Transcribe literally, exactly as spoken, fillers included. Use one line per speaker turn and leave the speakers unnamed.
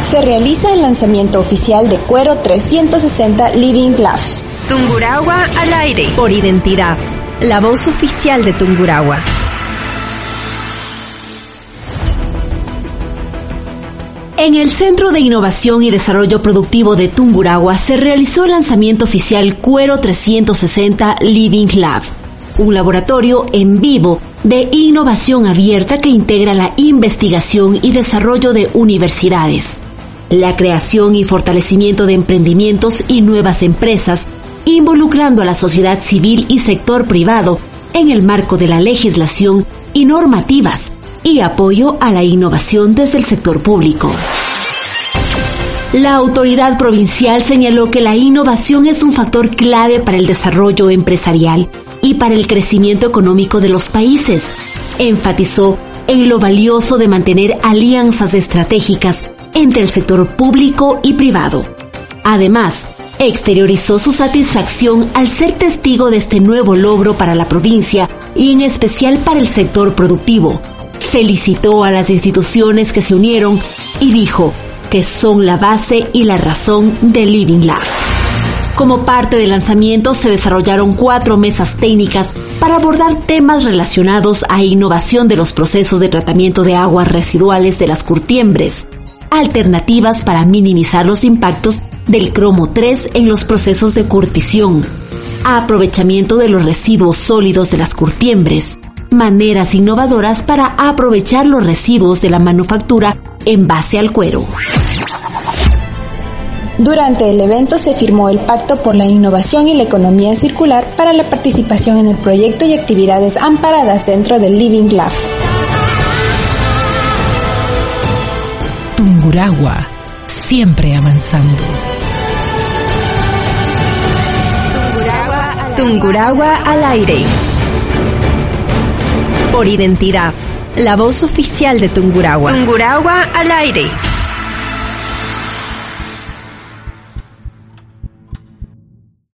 se realiza el lanzamiento oficial de Cuero trescientos sesenta Living Lab.
Tungurahua al aire. Por identidad, la voz oficial de Tungurahua. En el Centro de Innovación y Desarrollo Productivo de Tungurahua se realizó el lanzamiento oficial Cuero trescientos sesenta Living Lab, un laboratorio en vivo de innovación abierta que integra la investigación y desarrollo de universidades, la creación y fortalecimiento de emprendimientos y nuevas empresas, involucrando a la sociedad civil y sector privado en el marco de la legislación y normativas y apoyo a la innovación desde el sector público. La autoridad provincial señaló que la innovación es un factor clave para el desarrollo empresarial y para el crecimiento económico de los países. Enfatizó en lo valioso de mantener alianzas estratégicas entre el sector público y privado. Además, exteriorizó su satisfacción al ser testigo de este nuevo logro para la provincia y en especial para el sector productivo. Felicitó a las instituciones que se unieron y dijo que son la base y la razón de Living Lab. Como parte del lanzamiento se desarrollaron cuatro mesas técnicas para abordar temas relacionados a innovación de los procesos de tratamiento de aguas residuales de las curtiembres, alternativas para minimizar los impactos del cromo tres en los procesos de curtición, aprovechamiento de los residuos sólidos de las curtiembres, maneras innovadoras para aprovechar los residuos de la manufactura en base al cuero.
Durante el evento se firmó el Pacto por la Innovación y la Economía Circular para la participación en el proyecto y actividades amparadas dentro del Living Lab.
Tungurahua, siempre avanzando.
Tungurahua, Tungurahua al aire. Por identidad, la voz oficial de Tungurahua. Tungurahua al aire.